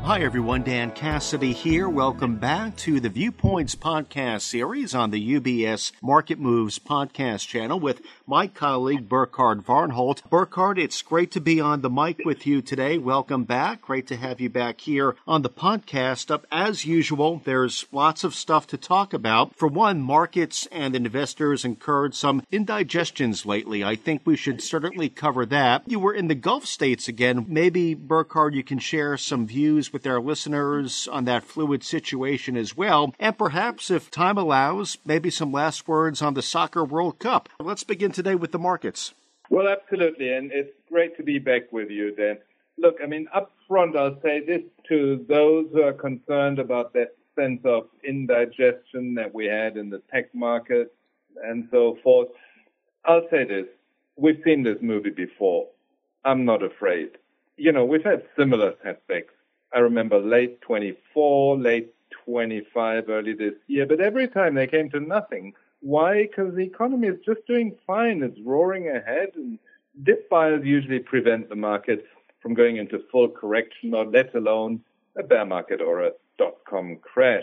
Hi, everyone. Dan Cassidy here. Welcome back to the Viewpoints podcast series on the UBS Market Moves podcast channel with my colleague, Burkhard Varnholt. Burkhard, it's great to be on the mic with you today. Welcome back. Great to have you back here on the podcast. As usual, there's lots of stuff to talk about. For one, markets and investors incurred some indigestions lately. I think we should certainly cover that. You were in the Gulf states again. Maybe, Burkhard, you can share some views with our listeners on that fluid situation as well. And perhaps, if time allows, maybe some last words on the Soccer World Cup. Let's begin today with the markets. Well, absolutely. And it's great to be back with you, Dan. Look, up front, I'll say this to those who are concerned about that sense of indigestion that we had in the tech market and so forth. I'll say this. We've seen this movie before. I'm not afraid. We've had similar setbacks. I remember late 24, late 25, early this year. But every time they came to nothing. Why? Because the economy is just doing fine. It's roaring ahead. And dip buyers usually prevent the market from going into full correction, or let alone a bear market or a dot-com crash.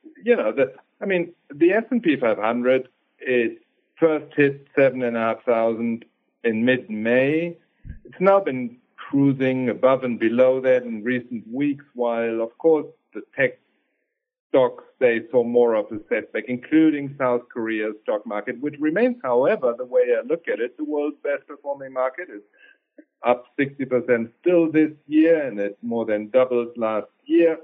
The S&P 500, it first hit 7,500 in mid-May. It's now been cruising above and below that in recent weeks, while, of course, the tech stocks, they saw more of a setback, including South Korea's stock market, which remains, however, the way I look at it, the world's best performing market. Is up 60% still this year, and it more than doubled last year.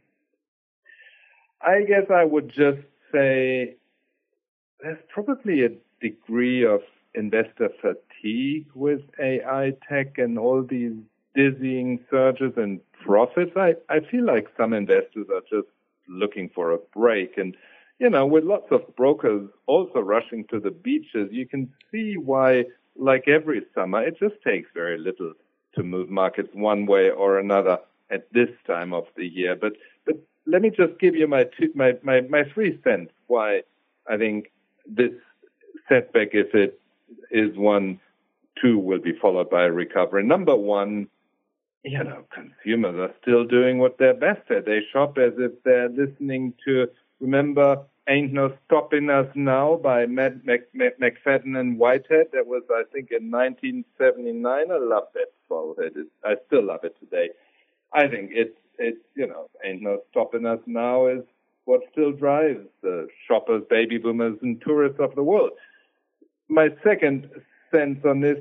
I guess I would just say there's probably a degree of investor fatigue with AI tech and all these dizzying surges and profits. I feel like some investors are just looking for a break. And, with lots of brokers also rushing to the beaches, you can see why, like every summer, it just takes very little to move markets one way or another at this time of the year. But let me just give you my 3 cents why I think this setback, if it is one, too, will be followed by a recovery. Number one, consumers are still doing what they're best at. They shop as if they're listening to, remember, Ain't No Stopping Us Now by McFadden and Whitehead. That was, I think, in 1979. I love that song. I still love it today. I think it's Ain't No Stopping Us Now is what still drives the shoppers, baby boomers, and tourists of the world. My second sense on this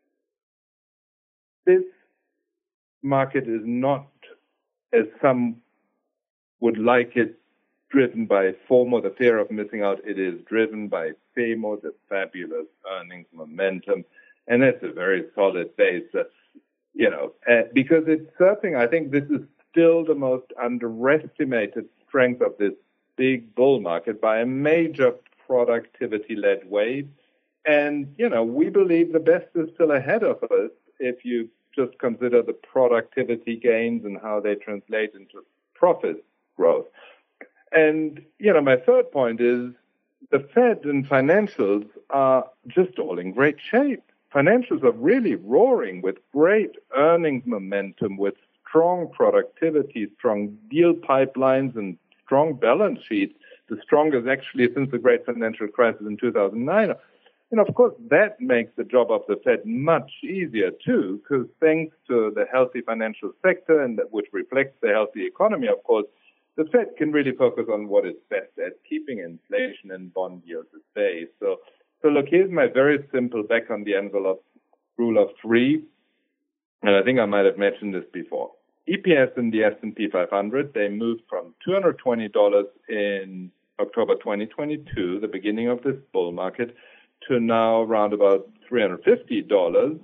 market is not, as some would like it, driven by FOMO, the fear of missing out. It is driven by FAMO, the fabulous earnings momentum. And that's a very solid base, because it's surfing. I think this is still the most underestimated strength of this big bull market by a major productivity-led wave. And, we believe the best is still ahead of us if you just consider the productivity gains and how they translate into profit growth. And, my third point is the Fed and financials are just all in great shape. Financials are really roaring with great earnings momentum, with strong productivity, strong deal pipelines, and strong balance sheets, the strongest actually since the great financial crisis in 2009. And of course, that makes the job of the Fed much easier too, because thanks to the healthy financial sector, and which reflects the healthy economy, of course, the Fed can really focus on what it's best at, keeping inflation and bond yields at bay. So look, here's my very simple back-on-the-envelope rule of 3, and I think I might have mentioned this before. EPS in the S&P 500, they moved from $220 in October 2022, the beginning of this bull market, to now around about $350.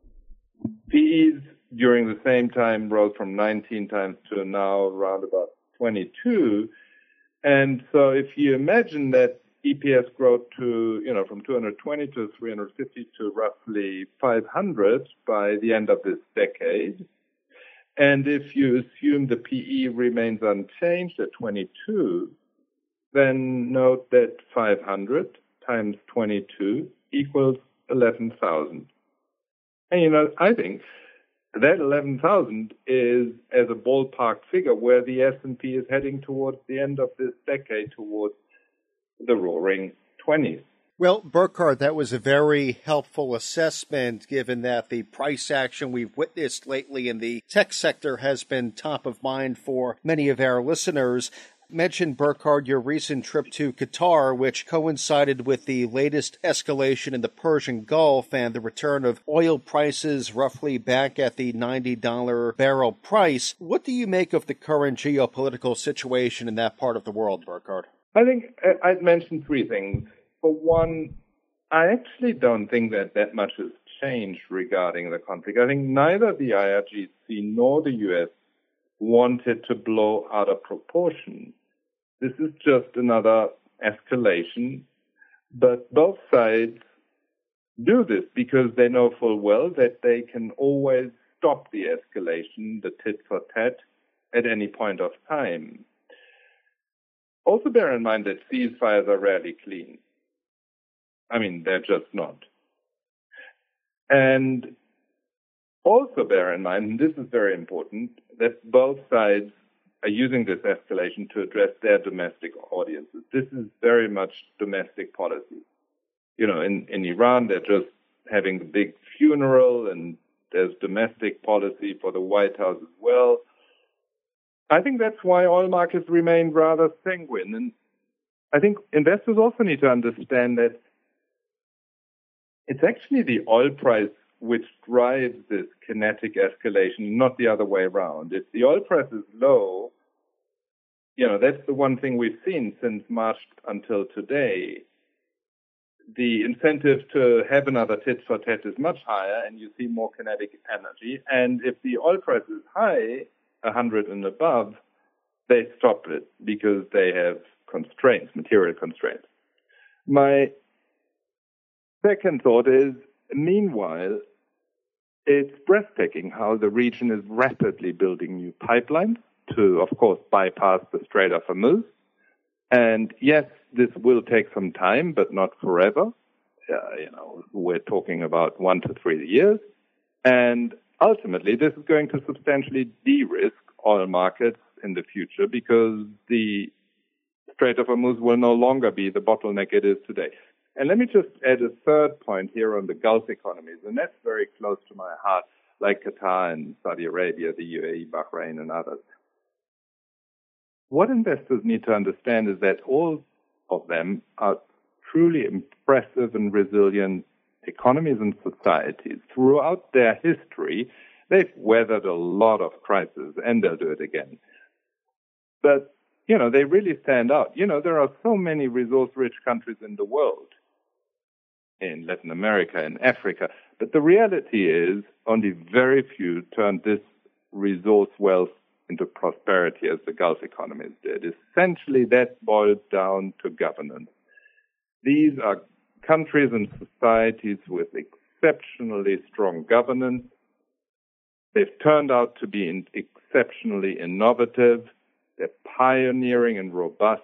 PEs during the same time rose from 19 times to now around about 22. And so if you imagine that EPS growth to, from 220 to 350 to roughly 500 by the end of this decade, and if you assume the PE remains unchanged at 22, then note that 500 times 22 equals 11,000. And, I think that 11,000 is, as a ballpark figure, where the S&P is heading towards the end of this decade, towards the roaring 20s. Well, Burkhard, that was a very helpful assessment, given that the price action we've witnessed lately in the tech sector has been top of mind for many of our listeners. Mentioned, Burkhard, your recent trip to Qatar, which coincided with the latest escalation in the Persian Gulf and the return of oil prices roughly back at the $90 barrel price. What do you make of the current geopolitical situation in that part of the world, Burkhard? I think I'd mention three things. For one, I actually don't think that much has changed regarding the conflict. I think neither the IRGC nor the U.S. wanted to blow out of proportion. This is just another escalation, but both sides do this because they know full well that they can always stop the escalation, the tit for tat, at any point of time. Also bear in mind that ceasefires are rarely clean. I mean, they're just not. And also bear in mind, and this is very important, that both sides are using this escalation to address their domestic audiences. This is very much domestic policy. You know, in Iran, they're just having the big funeral, and there's domestic policy for the White House as well. I think that's why oil markets remain rather sanguine. And I think investors also need to understand that it's actually the oil price which drives this kinetic escalation, not the other way around. If the oil price is low, you know, that's the one thing we've seen since March until today. The incentive to have another tit for tat is much higher, and you see more kinetic energy. And if the oil price is high, 100 and above, they stop it because they have constraints, material constraints. My second thought is, meanwhile, it's breathtaking how the region is rapidly building new pipelines to, of course, bypass the Strait of Hormuz. And yes, this will take some time, but not forever. We're talking about 1 to 3 years. And ultimately, this is going to substantially de-risk oil markets in the future because the Strait of Hormuz will no longer be the bottleneck it is today. And let me just add a third point here on the Gulf economies, and that's very close to my heart, like Qatar and Saudi Arabia, the UAE, Bahrain, and others. What investors need to understand is that all of them are truly impressive and resilient economies and societies. Throughout their history, they've weathered a lot of crises, and they'll do it again. But, they really stand out. There are so many resource-rich countries in the world, in Latin America and Africa, but the reality is only very few turned this resource wealth into prosperity as the Gulf economies did. Essentially, that boils down to governance. These are countries and societies with exceptionally strong governance. They've turned out to be exceptionally innovative. They're pioneering and robust.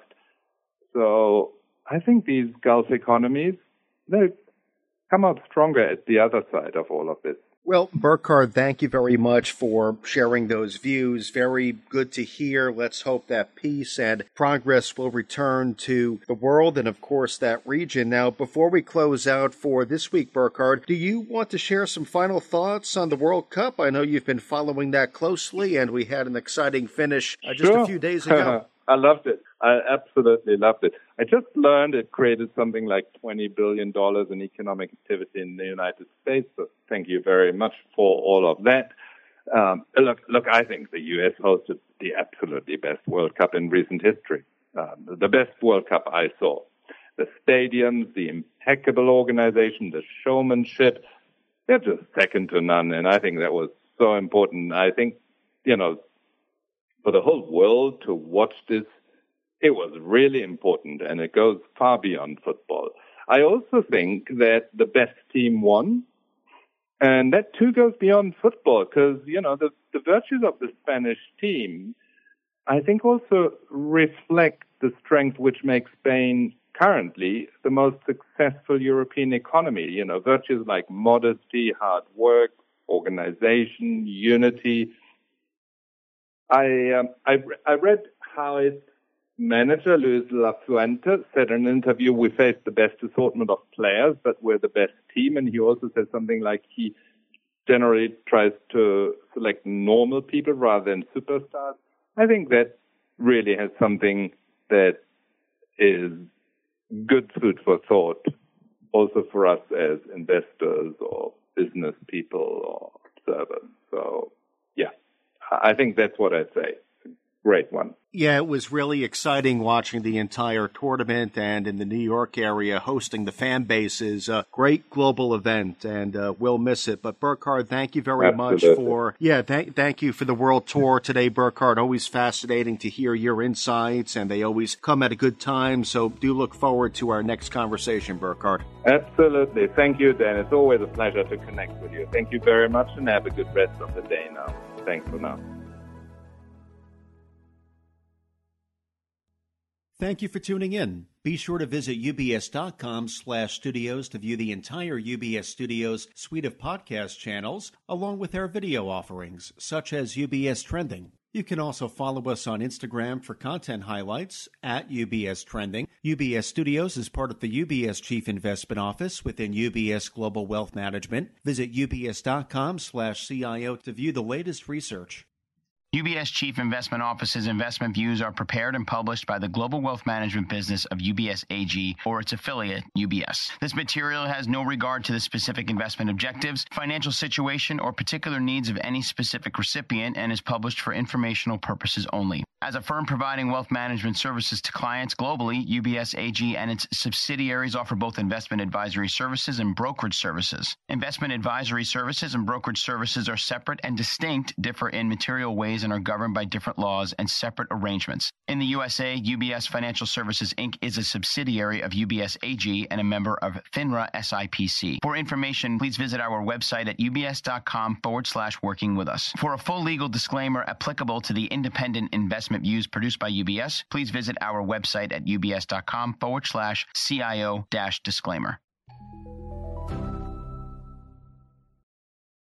So I think these Gulf economies, they'll come out stronger at the other side of all of this. Well, Burkhard, thank you very much for sharing those views. Very good to hear. Let's hope that peace and progress will return to the world and, of course, that region. Now, before we close out for this week, Burkhard, do you want to share some final thoughts on the World Cup? I know you've been following that closely, and we had an exciting finish just a few days ago. I loved it. I absolutely loved it. I just learned it created something like $20 billion in economic activity in the United States. So thank you very much for all of that. Look, I think the U.S. hosted the absolutely best World Cup in recent history. The best World Cup I saw. The stadiums, the impeccable organization, the showmanship, they're just second to none. And I think that was so important. I think, for the whole world to watch this, it was really important, and it goes far beyond football. I also think that the best team won, and that too goes beyond football, because, the virtues of the Spanish team, I think also reflect the strength which makes Spain currently the most successful European economy. Virtues like modesty, hard work, organization, unity. I read how its manager, Luis Lafuente, said in an interview, we faced the best assortment of players, but we're the best team. And he also said something like he generally tries to select normal people rather than superstars. I think that really has something that is good food for thought, also for us as investors or business people or observers. So, yeah, I think that's what I'd say. Great one. Yeah, it was really exciting watching the entire tournament, and in the New York area hosting the fan bases. A great global event, and we'll miss it. But Burkhard, thank you very much for thank you for the world tour today, Burkhard. Always fascinating to hear your insights, and they always come at a good time. So do look forward to our next conversation, Burkhard. Absolutely. Thank you, Dan. It's always a pleasure to connect with you. Thank you very much, and have a good rest of the day now. Thanks for now. Thank you for tuning in. Be sure to visit ubs.com/studios to view the entire UBS Studios suite of podcast channels, along with our video offerings, such as UBS Trending. You can also follow us on Instagram for content highlights at UBS Trending. UBS Studios is part of the UBS Chief Investment Office within UBS Global Wealth Management. Visit ubs.com/CIO to view the latest research. UBS Chief Investment Office's investment views are prepared and published by the global wealth management business of UBS AG or its affiliate, UBS. This material has no regard to the specific investment objectives, financial situation, or particular needs of any specific recipient and is published for informational purposes only. As a firm providing wealth management services to clients globally, UBS AG and its subsidiaries offer both investment advisory services and brokerage services. Investment advisory services and brokerage services are separate and distinct, differ in material ways, and are governed by different laws and separate arrangements. In the USA, UBS Financial Services, Inc. is a subsidiary of UBS AG and a member of FINRA SIPC. For information, please visit our website at ubs.com/working with us. For a full legal disclaimer applicable to the independent investment views produced by UBS, please visit our website at ubs.com/CIO-disclaimer.